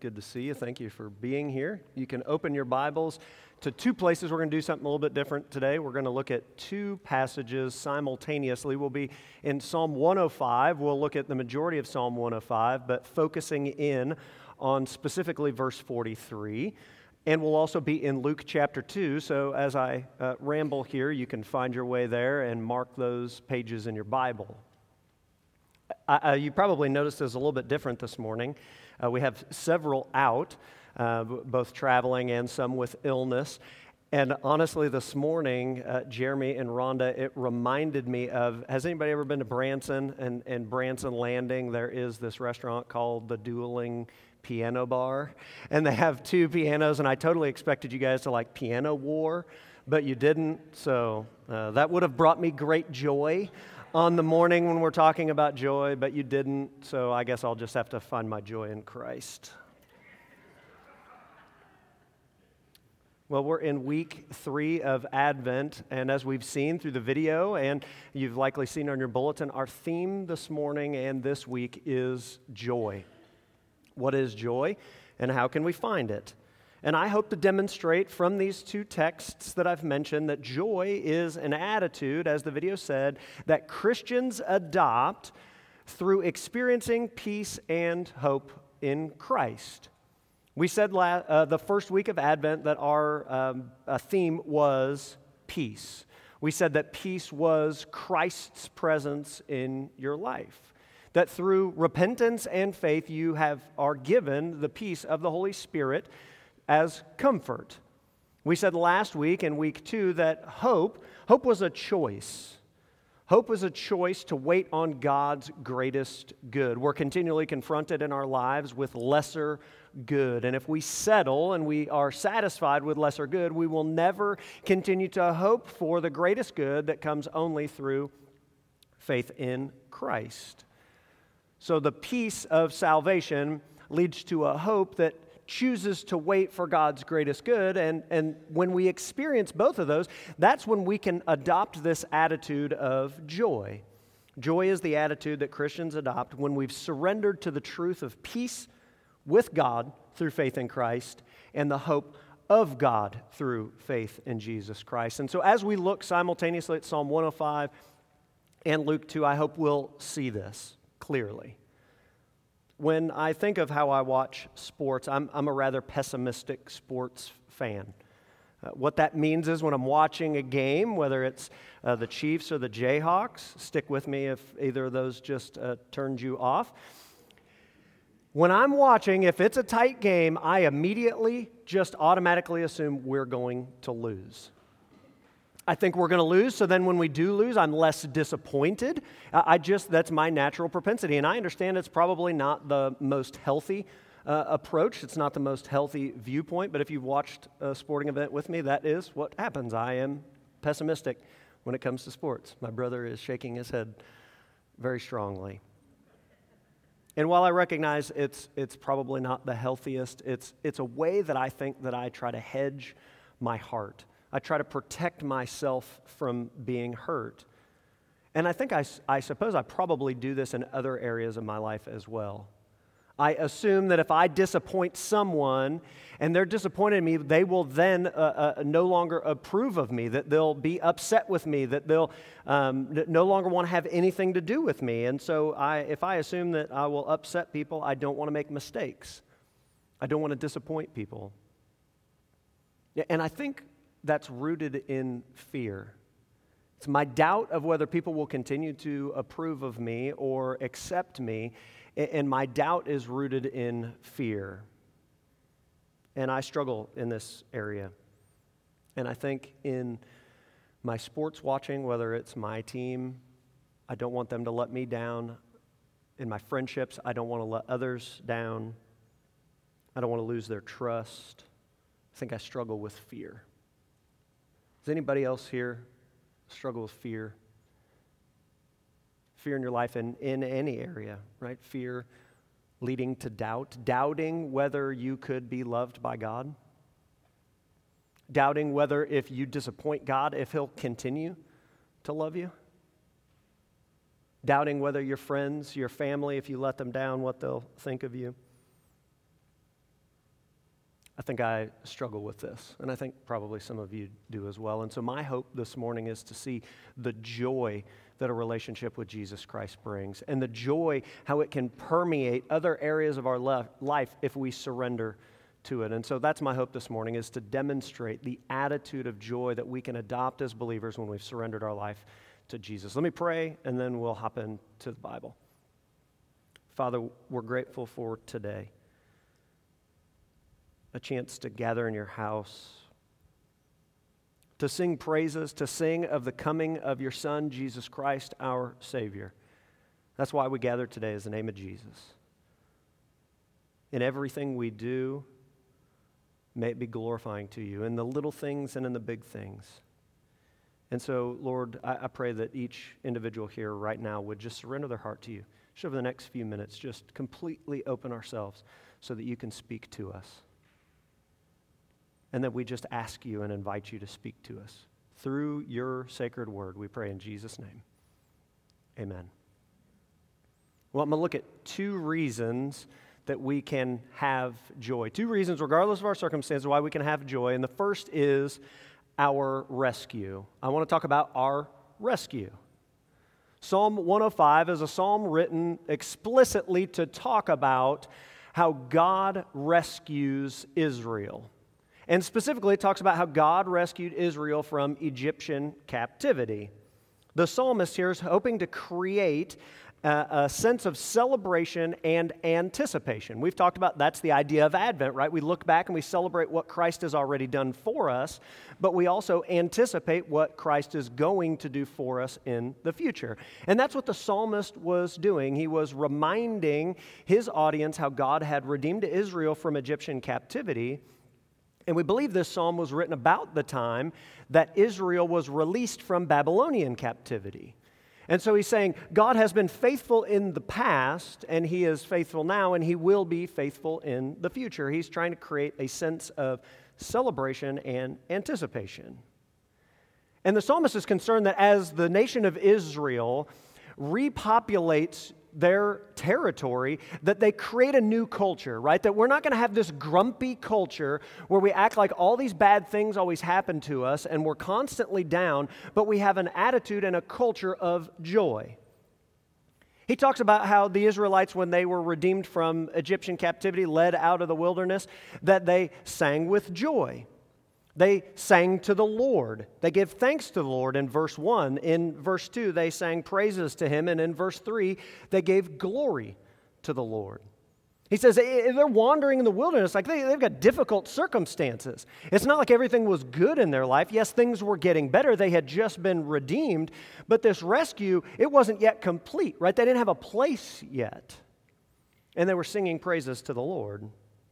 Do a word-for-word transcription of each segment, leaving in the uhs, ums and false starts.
good to see you. Thank you for being here. You can open your Bibles to two places. We're going to do something a little bit different today. We're going to look at two passages simultaneously. We'll be in Psalm one oh five. We'll look at the majority of Psalm one oh five, but focusing in on specifically verse forty-three. And we'll also be in Luke chapter two. So as I uh, ramble here, you can find your way there and mark those pages in your Bible. Uh, you probably noticed it's a little bit different this morning. Uh, we have several out, uh, both traveling and some with illness. And honestly, this morning, uh, Jeremy and Rhonda, it reminded me of, has anybody ever been to Branson and, and Branson Landing? There is this restaurant called the Dueling Piano Bar, and they have two pianos, and I totally expected you guys to like Piano War, but you didn't, so uh, that would have brought me great joy on the morning when we're talking about joy, but you didn't, so I guess I'll just have to find my joy in Christ. Well, we're in week three of Advent, and as we've seen through the video, and you've likely seen on your bulletin, our theme this morning and this week is joy. What is joy, and how can we find it? And I hope to demonstrate from these two texts that I've mentioned that joy is an attitude, as the video said, that Christians adopt through experiencing peace and hope in Christ. We said la- uh, the first week of Advent that our um, uh, theme was peace. We said that peace was Christ's presence in your life. That through repentance and faith you have are given the peace of the Holy Spirit as comfort. We said last week in week two that hope, hope was a choice. Hope was a choice to wait on God's greatest good. We're continually confronted in our lives with lesser good. And if we settle and we are satisfied with lesser good, we will never continue to hope for the greatest good that comes only through faith in Christ. So the peace of salvation leads to a hope that chooses to wait for God's greatest good, and, and when we experience both of those, that's when we can adopt this attitude of joy. Joy is the attitude that Christians adopt when we've surrendered to the truth of peace with God through faith in Christ and the hope of God through faith in Jesus Christ. And so as we look simultaneously at Psalm one oh five and Luke two, I hope we'll see this clearly. When I think of how I watch sports, I'm, I'm a rather pessimistic sports fan. Uh, what that means is when I'm watching a game, whether it's uh, the Chiefs or the Jayhawks, stick with me if either of those just uh, turned you off. When I'm watching, if it's a tight game, I immediately just automatically assume we're going to lose. I think we're going to lose, so then when we do lose, I'm less disappointed. I just, that's my natural propensity, and I understand it's probably not the most healthy uh, approach. It's not the most healthy viewpoint, but if you've watched a sporting event with me, that is what happens. I am pessimistic when it comes to sports. My brother is shaking his head very strongly. And while I recognize it's it's probably not the healthiest, it's it's a way that I think that I try to hedge my heart. I try to protect myself from being hurt. And I think I, I suppose I probably do this in other areas of my life as well. I assume that if I disappoint someone and they're disappointed in me, they will then uh, uh, no longer approve of me, that they'll be upset with me, that they'll um, no longer want to have anything to do with me. And so I, if I assume that I will upset people, I don't want to make mistakes. I don't want to disappoint people. And I think that's rooted in fear. It's my doubt of whether people will continue to approve of me or accept me, and my doubt is rooted in fear. And I struggle in this area. And I think in my sports watching, whether it's my team, I don't want them to let me down. In my friendships, I don't want to let others down. I don't want to lose their trust. I think I struggle with fear. Does anybody else here struggle with fear? Fear in your life in, in any area, right? Fear leading to doubt, doubting whether you could be loved by God, doubting whether if you disappoint God, if He'll continue to love you, doubting whether your friends, your family, if you let them down, what they'll think of you. I think I struggle with this, and I think probably some of you do as well. And so my hope this morning is to see the joy that a relationship with Jesus Christ brings, and the joy how it can permeate other areas of our life if we surrender to it. And so that's my hope this morning, is to demonstrate the attitude of joy that we can adopt as believers when we've surrendered our life to Jesus. Let me pray, and then we'll hop into the Bible. Father, we're grateful for today, a chance to gather in your house, to sing praises, to sing of the coming of your Son, Jesus Christ, our Savior. That's why we gather today, is the name of Jesus. In everything we do, may it be glorifying to you, in the little things and in the big things. And so, Lord, I, I pray that each individual here right now would just surrender their heart to you. Just over the next few minutes, just completely open ourselves so that you can speak to us. And that we just ask you and invite you to speak to us. Through your sacred word, we pray in Jesus' name. Amen. Well, I'm going to look at two reasons that we can have joy. Two reasons, regardless of our circumstances, why we can have joy. And the first is our rescue. I want to talk about our rescue. Psalm one oh five is a psalm written explicitly to talk about how God rescues Israel. And specifically, it talks about how God rescued Israel from Egyptian captivity. The psalmist here is hoping to create a, a sense of celebration and anticipation. We've talked about that's the idea of Advent, right? We look back and we celebrate what Christ has already done for us, but we also anticipate what Christ is going to do for us in the future. And that's what the psalmist was doing. He was reminding his audience how God had redeemed Israel from Egyptian captivity. And we believe this psalm was written about the time that Israel was released from Babylonian captivity. And so he's saying, God has been faithful in the past, and he is faithful now, and he will be faithful in the future. He's trying to create a sense of celebration and anticipation. And the psalmist is concerned that as the nation of Israel repopulates their territory, that they create a new culture, right? That we're not going to have this grumpy culture where we act like all these bad things always happen to us and we're constantly down, but we have an attitude and a culture of joy. He talks about how the Israelites, when they were redeemed from Egyptian captivity, led out of the wilderness, that they sang with joy. They sang to the Lord. They give thanks to the Lord in verse one. In verse two, they sang praises to him. And in verse three, they gave glory to the Lord. He says they're wandering in the wilderness, like they, they've got difficult circumstances. It's not like everything was good in their life. Yes, things were getting better. They had just been redeemed. But this rescue, it wasn't yet complete, right? They didn't have a place yet. And they were singing praises to the Lord.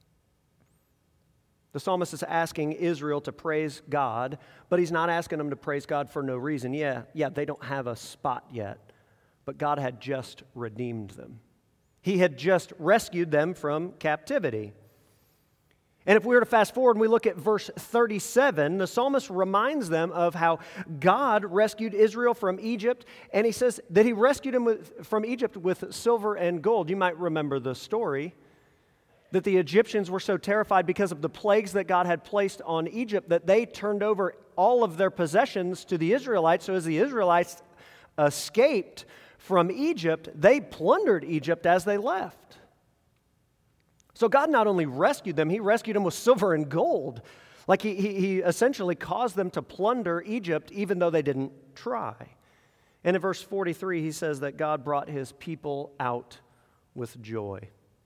The psalmist is asking Israel to praise God, but he's not asking them to praise God for no reason. Yeah, yeah, they don't have a spot yet, but God had just redeemed them. He had just rescued them from captivity. And if we were to fast forward and we look at verse thirty-seven, the psalmist reminds them of how God rescued Israel from Egypt, and he says that he rescued them with, from Egypt with silver and gold. You might remember the story. That the Egyptians were so terrified because of the plagues that God had placed on Egypt that they turned over all of their possessions to the Israelites. So as the Israelites escaped from Egypt, they plundered Egypt as they left. So God not only rescued them, he rescued them with silver and gold. Like he, he, he essentially caused them to plunder Egypt even though they didn't try. And in verse forty-three, he says that God brought his people out with joy.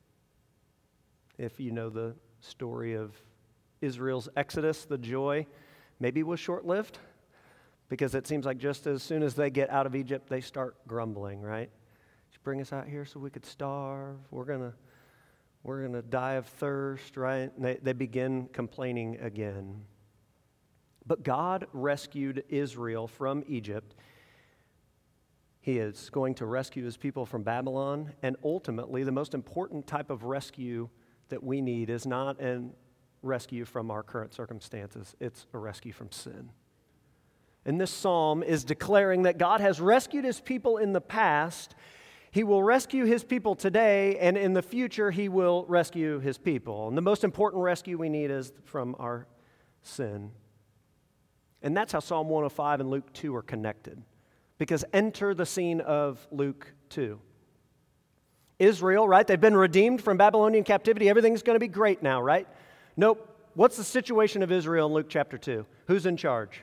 If you know the story of Israel's exodus, the joy maybe was short-lived because it seems like just as soon as they get out of Egypt, they start grumbling, right? You bring us out here so we could starve. We're gonna, we're gonna die of thirst, right? And they, they begin complaining again. But God rescued Israel from Egypt. He is going to rescue his people from Babylon, and ultimately, the most important type of rescue that we need is not a rescue from our current circumstances. It's a rescue from sin. And this psalm is declaring that God has rescued his people in the past. He will rescue his people today, and in the future, he will rescue his people. And the most important rescue we need is from our sin. And that's how Psalm one oh five and Luke two are connected. Because enter the scene of Luke two. Israel, right? They've been redeemed from Babylonian captivity. Everything's going to be great now, right? Nope. What's the situation of Israel in Luke chapter two? Who's in charge?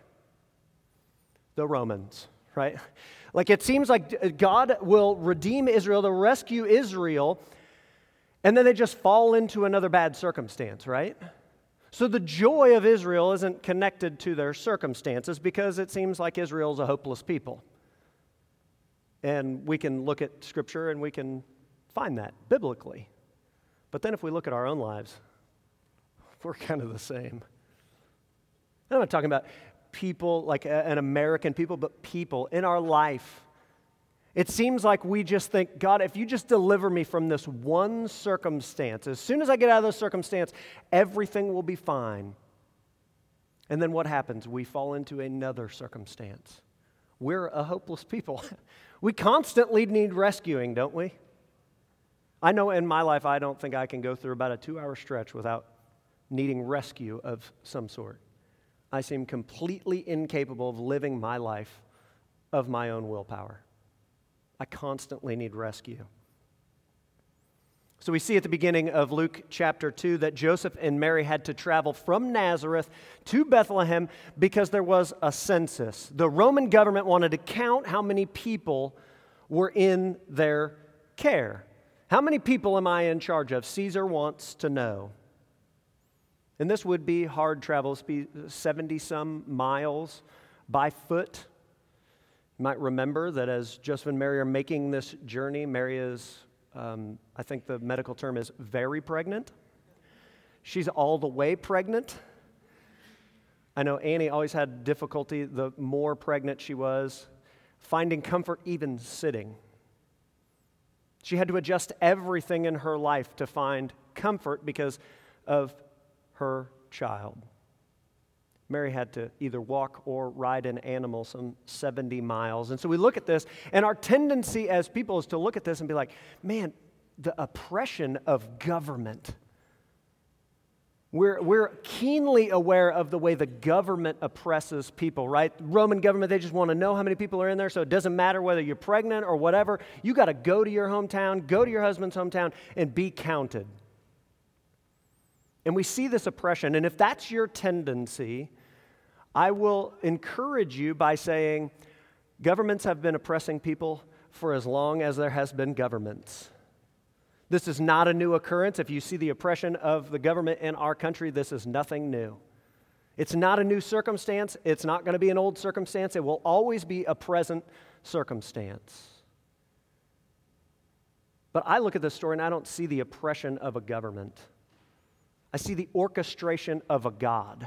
The Romans, right? Like it seems like God will redeem Israel, to rescue Israel, and then they just fall into another bad circumstance, right? So the joy of Israel isn't connected to their circumstances because it seems like Israel's a hopeless people. And we can look at Scripture and we can find that biblically. But then if we look at our own lives, we're kind of the same. I'm not talking about people like an American people, but people in our life. It seems like we just think, God, if you just deliver me from this one circumstance, as soon as I get out of this circumstance, everything will be fine. And then what happens? We fall into another circumstance. We're a hopeless people. We constantly need rescuing, don't we? I know in my life, I don't think I can go through about a two-hour stretch without needing rescue of some sort. I seem completely incapable of living my life of my own willpower. I constantly need rescue. So we see at the beginning of Luke chapter two that Joseph and Mary had to travel from Nazareth to Bethlehem because there was a census. The Roman government wanted to count how many people were in their care. How many people am I in charge of? Caesar wants to know. And this would be hard travel, seventy-some miles by foot. You might remember that as Joseph and Mary are making this journey, Mary is, um, I think the medical term is very pregnant. She's all the way pregnant. I know Annie always had difficulty, the more pregnant she was, finding comfort even sitting. She had to adjust everything in her life to find comfort because of her child. Mary had to either walk or ride an animal some seventy miles. And so we look at this, and our tendency as people is to look at this and be like, man, the oppression of government. We're, we're keenly aware of the way the government oppresses people, right? Roman government, they just want to know how many people are in there, so it doesn't matter whether you're pregnant or whatever. You got to go to your hometown, go to your husband's hometown, and be counted. And we see this oppression, and if that's your tendency, I will encourage you by saying governments have been oppressing people for as long as there has been governments. This is not a new occurrence. If you see the oppression of the government in our country, this is nothing new. It's not a new circumstance. It's not going to be an old circumstance. It will always be a present circumstance. But I look at this story and I don't see the oppression of a government. I see the orchestration of a God.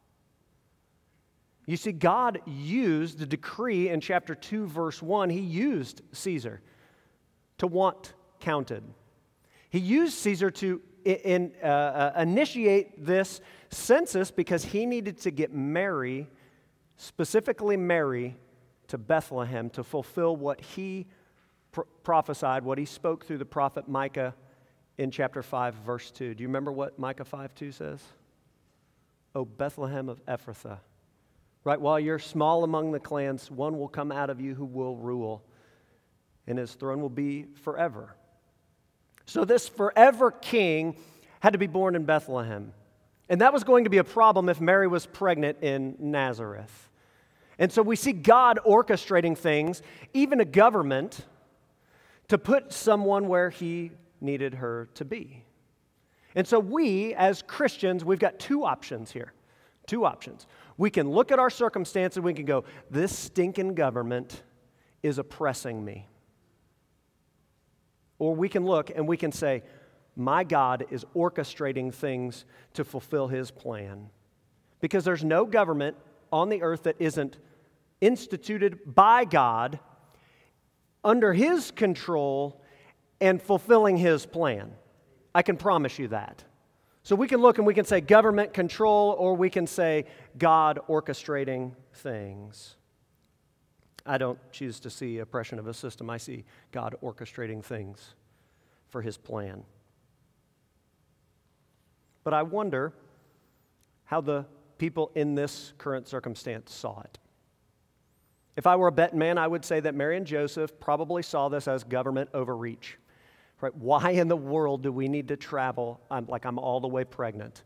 You see, God used the decree in chapter two, verse one. He used Caesar to want counted. He used Caesar to in, uh, uh, initiate this census because he needed to get Mary, specifically Mary, to Bethlehem to fulfill what he pr- prophesied, what he spoke through the prophet Micah in chapter five, verse two. Do you remember what Micah five two says? O Bethlehem of Ephrathah. Right, while you're small among the clans, one will come out of you who will rule, and his throne will be forever. So this forever king had to be born in Bethlehem. And that was going to be a problem if Mary was pregnant in Nazareth. And so we see God orchestrating things, even a government, to put someone where he needed her to be. And so we, as Christians, we've got two options here. Two options. We can look at our circumstances and we can go, this stinking government is oppressing me. Or we can look and we can say, my God is orchestrating things to fulfill his plan. Because there's no government on the earth that isn't instituted by God, under his control, and fulfilling his plan. I can promise you that. So we can look and we can say government control, or we can say God orchestrating things. I don't choose to see oppression of a system. I see God orchestrating things for his plan. But I wonder how the people in this current circumstance saw it. If I were a betting man, I would say that Mary and Joseph probably saw this as government overreach. Right? Why in the world do we need to travel? I'm like I'm all the way pregnant.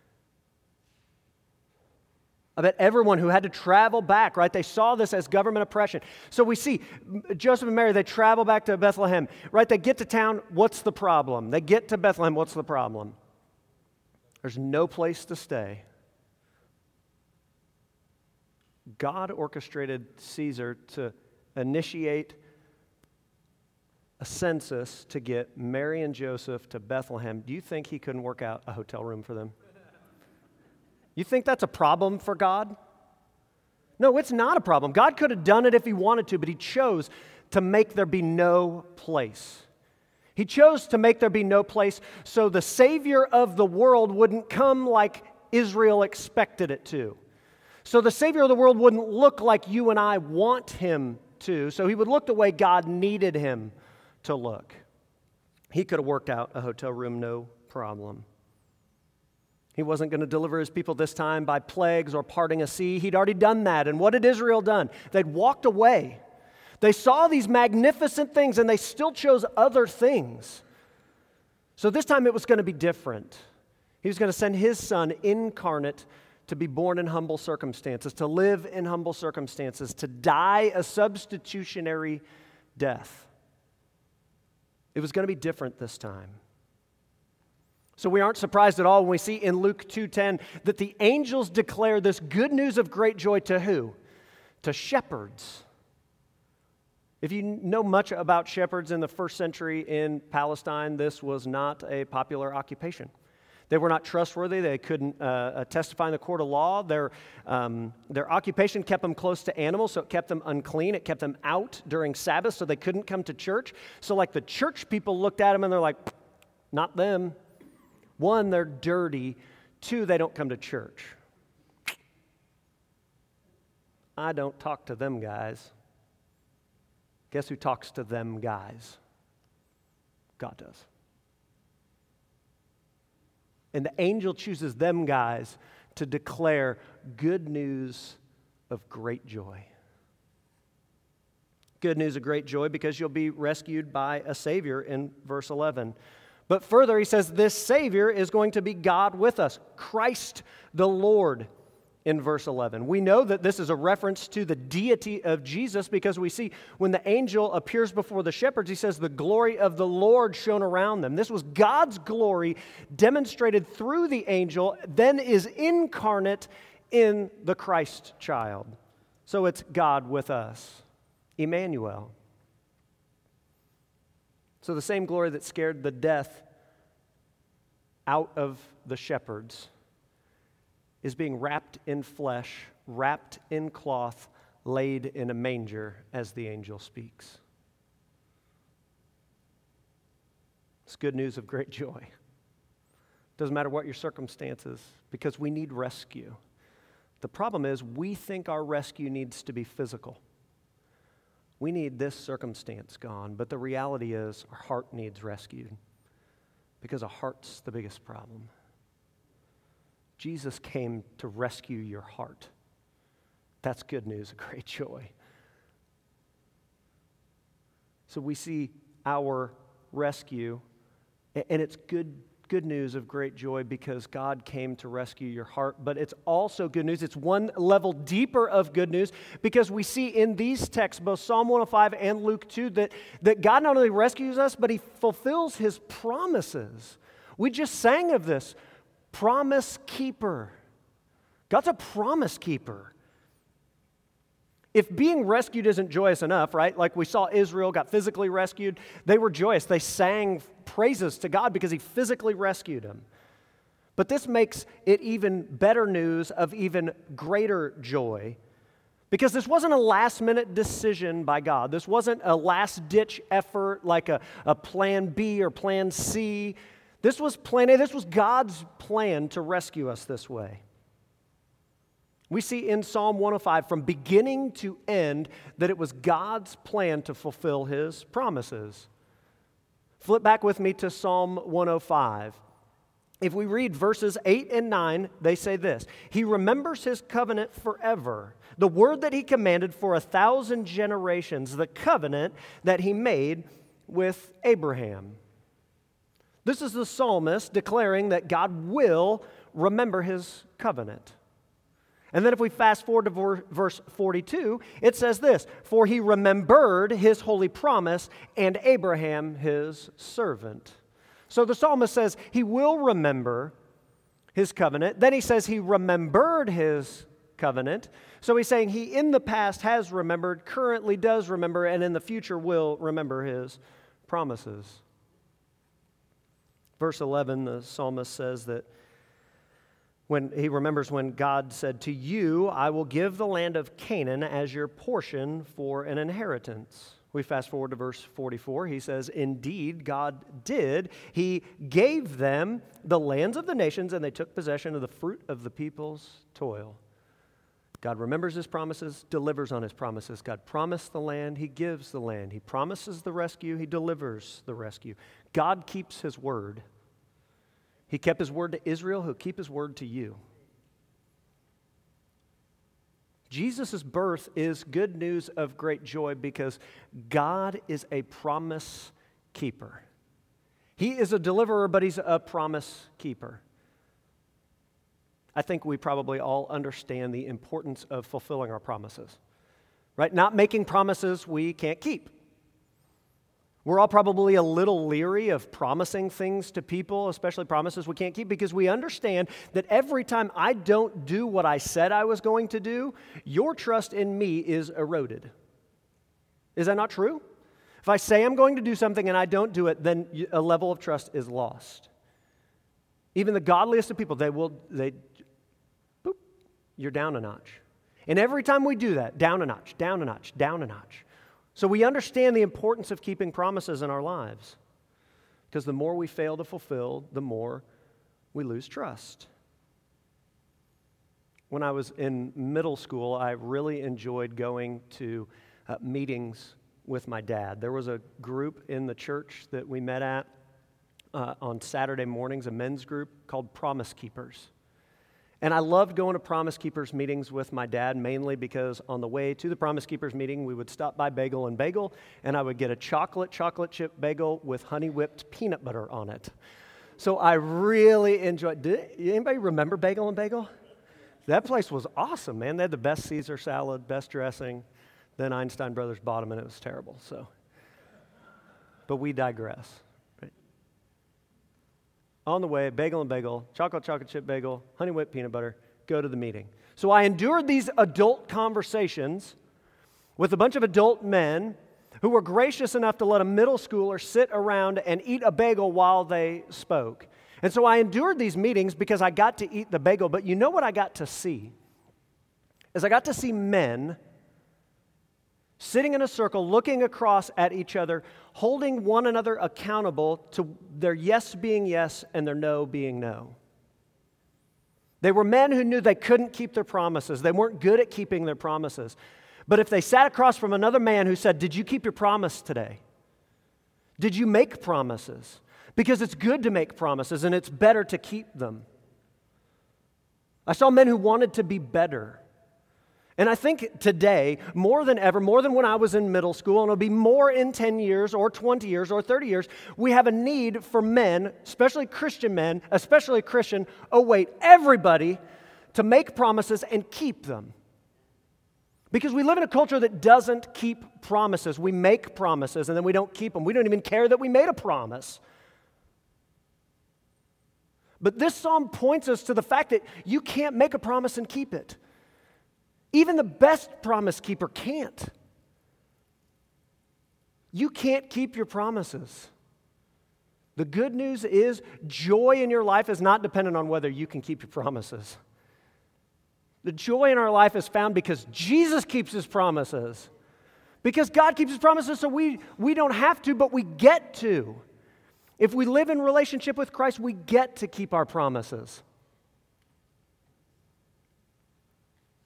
I bet everyone who had to travel back, right, they saw this as government oppression. So we see Joseph and Mary, they travel back to Bethlehem, right? They get to town, what's the problem? They get to Bethlehem, what's the problem? There's no place to stay. God orchestrated Caesar to initiate a census to get Mary and Joseph to Bethlehem. Do you think he couldn't work out a hotel room for them? You think that's a problem for God? No, it's not a problem. God could have done it if he wanted to, but he chose to make there be no place. He chose to make there be no place so the Savior of the world wouldn't come like Israel expected it to. So the Savior of the world wouldn't look like you and I want him to. So he would look the way God needed him to look. He could have worked out a hotel room, no problem. He wasn't going to deliver his people this time by plagues or parting a sea. He'd already done that. And what had Israel done? They'd walked away. They saw these magnificent things and they still chose other things. So this time it was going to be different. He was going to send his son incarnate to be born in humble circumstances, to live in humble circumstances, to die a substitutionary death. It was going to be different this time. So we aren't surprised at all when we see in Luke two ten that the angels declare this good news of great joy to who? To shepherds. If you know much about shepherds in the first century in Palestine, this was not a popular occupation. They were not trustworthy. They couldn't uh, testify in the court of law. Their, um, their occupation kept them close to animals, so it kept them unclean. It kept them out during Sabbath, so they couldn't come to church. So like the church people looked at them and they're like, not them. One, they're dirty. Two, they don't come to church. I don't talk to them guys. Guess who talks to them guys? God does. And the angel chooses them guys to declare good news of great joy. Good news of great joy because you'll be rescued by a Savior in verse eleven. But further, he says this Savior is going to be God with us, Christ the Lord, in verse eleven. We know that this is a reference to the deity of Jesus because we see when the angel appears before the shepherds, he says the glory of the Lord shone around them. This was God's glory demonstrated through the angel, then is incarnate in the Christ child. So it's God with us, Emmanuel. So the same glory that scared the death out of the shepherds is being wrapped in flesh, wrapped in cloth, laid in a manger as the angel speaks. It's good news of great joy. Doesn't matter what your circumstances, because we need rescue. The problem is we think our rescue needs to be physical. We need this circumstance gone, but the reality is our heart needs rescued because a heart's the biggest problem. Jesus came to rescue your heart. That's good news, a great joy. So we see our rescue, and it's good Good news of great joy because God came to rescue your heart, but it's also good news. It's one level deeper of good news because we see in these texts, both Psalm one oh five and Luke two, that, that God not only rescues us, but he fulfills his promises. We just sang of this, promise keeper. God's a promise keeper. If being rescued isn't joyous enough, right? Like we saw Israel got physically rescued. They were joyous. They sang praises to God because he physically rescued them. But this makes it even better news of even greater joy because this wasn't a last-minute decision by God. This wasn't a last-ditch effort like a, a plan B or plan C. This was plan A. This was God's plan to rescue us this way. We see in Psalm one oh five, from beginning to end, that it was God's plan to fulfill His promises. Flip back with me to Psalm one oh five. If we read verses eight and nine, they say this: He remembers His covenant forever, the word that He commanded for a thousand generations, the covenant that He made with Abraham. This is the psalmist declaring that God will remember His covenant. And then if we fast forward to verse forty-two, it says this: For He remembered His holy promise and Abraham His servant. So the psalmist says He will remember His covenant. Then he says He remembered His covenant. So he's saying He in the past has remembered, currently does remember, and in the future will remember His promises. Verse eleven, the psalmist says that when he remembers when God said, To you I will give the land of Canaan as your portion for an inheritance. We fast forward to verse forty-four. He says, Indeed, God did. He gave them the lands of the nations, and they took possession of the fruit of the people's toil. God remembers His promises, delivers on His promises. God promised the land, He gives the land. He promises the rescue, He delivers the rescue. God keeps His word. He kept His word to Israel, He'll keep His word to you. Jesus' birth is good news of great joy because God is a promise keeper. He is a deliverer, but He's a promise keeper. I think we probably all understand the importance of fulfilling our promises, right? Not making promises we can't keep. We're all probably a little leery of promising things to people, especially promises we can't keep, because we understand that every time I don't do what I said I was going to do, your trust in me is eroded. Is that not true? If I say I'm going to do something and I don't do it, then a level of trust is lost. Even the godliest of people, they will, they, boop, you're down a notch. And every time we do that, down a notch, down a notch, down a notch. So we understand the importance of keeping promises in our lives, because the more we fail to fulfill, the more we lose trust. When I was in middle school, I really enjoyed going to uh, meetings with my dad. There was a group in the church that we met at uh, on Saturday mornings, a men's group called Promise Keepers. And I loved going to Promise Keepers meetings with my dad, mainly because on the way to the Promise Keepers meeting, we would stop by Bagel and Bagel, and I would get a chocolate chocolate chip bagel with honey whipped peanut butter on it. So I really enjoyed. Did anybody remember Bagel and Bagel? That place was awesome, man. They had the best Caesar salad, best dressing. Then Einstein Brothers bought them, and it was terrible. So, but we digress. On the way, Bagel and Bagel, chocolate chocolate chip bagel, honey whipped peanut butter, go to the meeting. So I endured these adult conversations with a bunch of adult men who were gracious enough to let a middle schooler sit around and eat a bagel while they spoke. And so I endured these meetings because I got to eat the bagel, but you know what I got to see? Is I got to see men sitting in a circle, looking across at each other, holding one another accountable to their yes being yes and their no being no. They were men who knew they couldn't keep their promises. They weren't good at keeping their promises. But if they sat across from another man who said, "Did you keep your promise today? Did you make promises?" Because it's good to make promises and it's better to keep them. I saw men who wanted to be better. And I think today, more than ever, more than when I was in middle school, and it'll be more in ten years or twenty years or thirty years, we have a need for men, especially Christian men, especially Christian, oh wait, everybody, to make promises and keep them. Because we live in a culture that doesn't keep promises. We make promises and then we don't keep them. We don't even care that we made a promise. But this psalm points us to the fact that you can't make a promise and keep it. Even the best promise keeper can't. You can't keep your promises. The good news is joy in your life is not dependent on whether you can keep your promises. The joy in our life is found because Jesus keeps His promises. Because God keeps His promises, so we, we don't have to, but we get to. If we live in relationship with Christ, we get to keep our promises.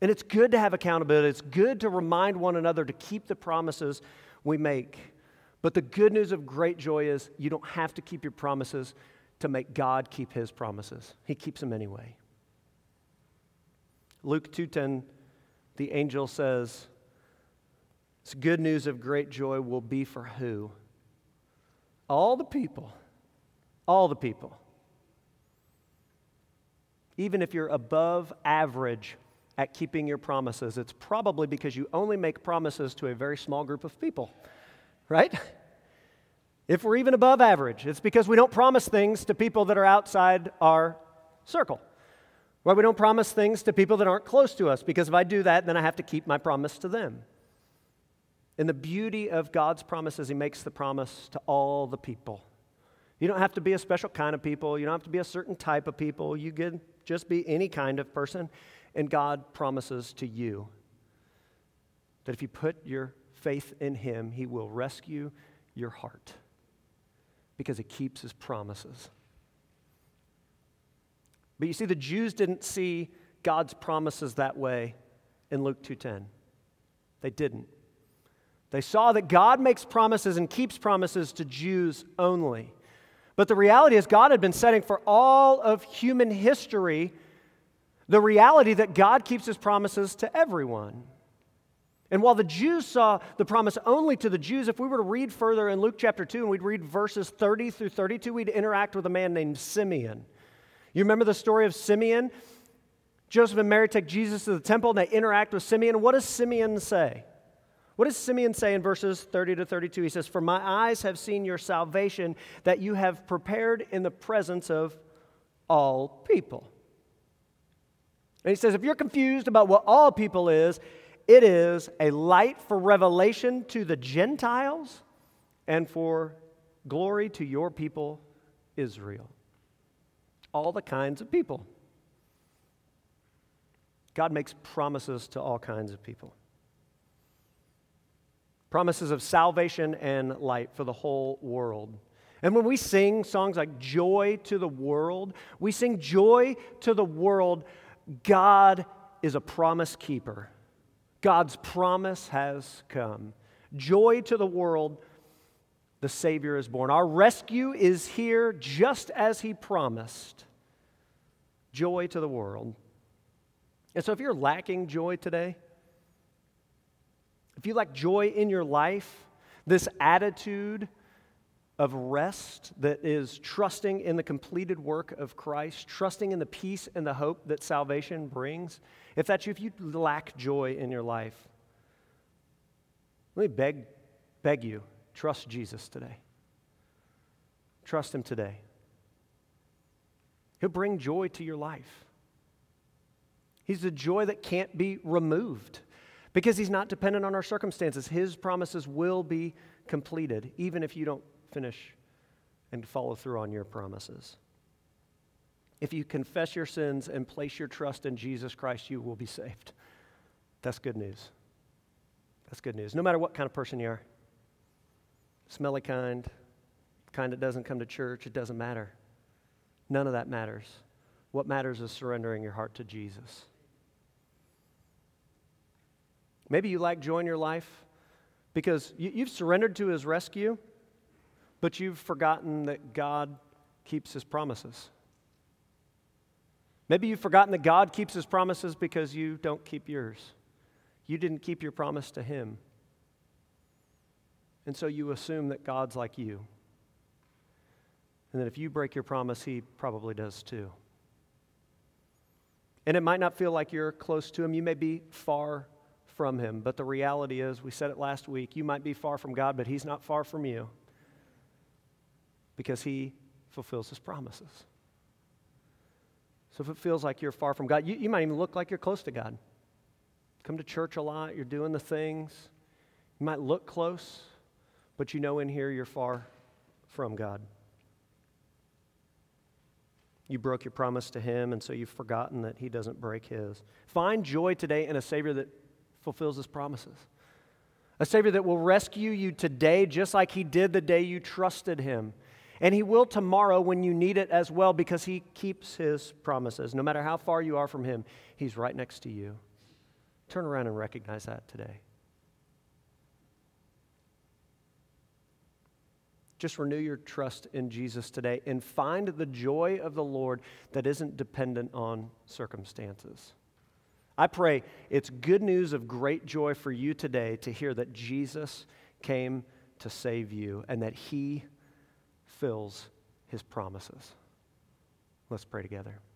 And it's good to have accountability. It's good to remind one another to keep the promises we make. But the good news of great joy is you don't have to keep your promises to make God keep his promises. He keeps them anyway. Luke two ten, the angel says, this good news of great joy will be for who? All the people. All the people. Even if you're above average at keeping your promises, it's probably because you only make promises to a very small group of people, right? If we're even above average, it's because we don't promise things to people that are outside our circle. Or we don't promise things to people that aren't close to us, because if I do that, then I have to keep my promise to them. And the beauty of God's promises, he makes the promise to all the people. You don't have to be a special kind of people. You don't have to be a certain type of people. You can just be any kind of person. And God promises to you that if you put your faith in him, he will rescue your heart because he keeps his promises. But you see, the Jews didn't see God's promises that way in Luke two ten. They didn't. They saw that God makes promises and keeps promises to Jews only. But the reality is God had been setting for all of human history the reality that God keeps his promises to everyone. And while the Jews saw the promise only to the Jews, if we were to read further in Luke chapter two and we'd read verses thirty through thirty-two, we'd interact with a man named Simeon. You remember the story of Simeon? Joseph and Mary take Jesus to the temple and they interact with Simeon. What does Simeon say? What does Simeon say in verses thirty to thirty-two? He says, "For my eyes have seen your salvation that you have prepared in the presence of all people." And he says, if you're confused about what all people is, it is a light for revelation to the Gentiles and for glory to your people, Israel. All the kinds of people. God makes promises to all kinds of people. Promises of salvation and light for the whole world. And when we sing songs like Joy to the World, we sing joy to the world. God is a promise keeper. God's promise has come. Joy to the world, the Savior is born. Our rescue is here just as he promised. Joy to the world. And so if you're lacking joy today, if you lack joy in your life, this attitude of rest that is trusting in the completed work of Christ, trusting in the peace and the hope that salvation brings, if that's you, if you lack joy in your life, let me beg, beg you, trust Jesus today. Trust him today. He'll bring joy to your life. He's the joy that can't be removed because he's not dependent on our circumstances. His promises will be completed, even if you don't finish and follow through on your promises. If you confess your sins and place your trust in Jesus Christ, you will be saved. That's good news. That's good news. No matter what kind of person you are, smelly kind, kind that doesn't come to church, it doesn't matter. None of that matters. What matters is surrendering your heart to Jesus. Maybe you lack joy in your life because you, you've surrendered to his rescue, but you've forgotten that God keeps his promises. Maybe you've forgotten that God keeps his promises because you don't keep yours. You didn't keep your promise to him. And so you assume that God's like you. And that if you break your promise, he probably does too. And it might not feel like you're close to him. You may be far from him. But the reality is, we said it last week, you might be far from God, but he's not far from you. Because he fulfills his promises. So if it feels like you're far from God, you, you might even look like you're close to God. Come to church a lot, you're doing the things. You might look close, but you know in here you're far from God. You broke your promise to him, and so you've forgotten that he doesn't break his. Find joy today in a Savior that fulfills his promises. A Savior that will rescue you today just like he did the day you trusted him. And he will tomorrow when you need it as well, because he keeps his promises. No matter how far you are from him, he's right next to you. Turn around and recognize that today. Just renew your trust in Jesus today and find the joy of the Lord that isn't dependent on circumstances. I pray it's good news of great joy for you today to hear that Jesus came to save you and that he fills his promises. Let's pray together.